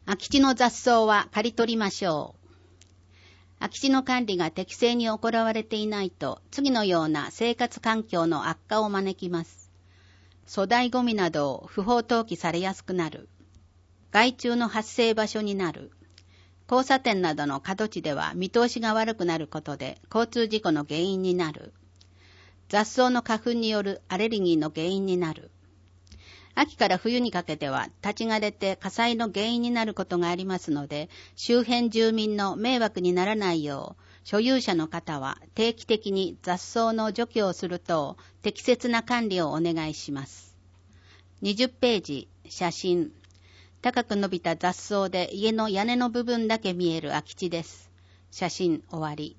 空き地の雑草は刈り取りましょう。空き地の管理が適正に行われていないと、次のような生活環境の悪化を招きます。粗大ゴミなどを不法投棄されやすくなる。害虫の発生場所になる。交差点などの角地では見通しが悪くなることで交通事故の原因になる。雑草の花粉によるアレルギーの原因になる。秋から冬にかけては立ち枯れて火災の原因になることがありますので、周辺住民の迷惑にならないよう、所有者の方は定期的に雑草の除去をすると適切な管理をお願いします。20ページ、写真。高く伸びた雑草で家の屋根の部分だけ見える空き地です。写真終わり。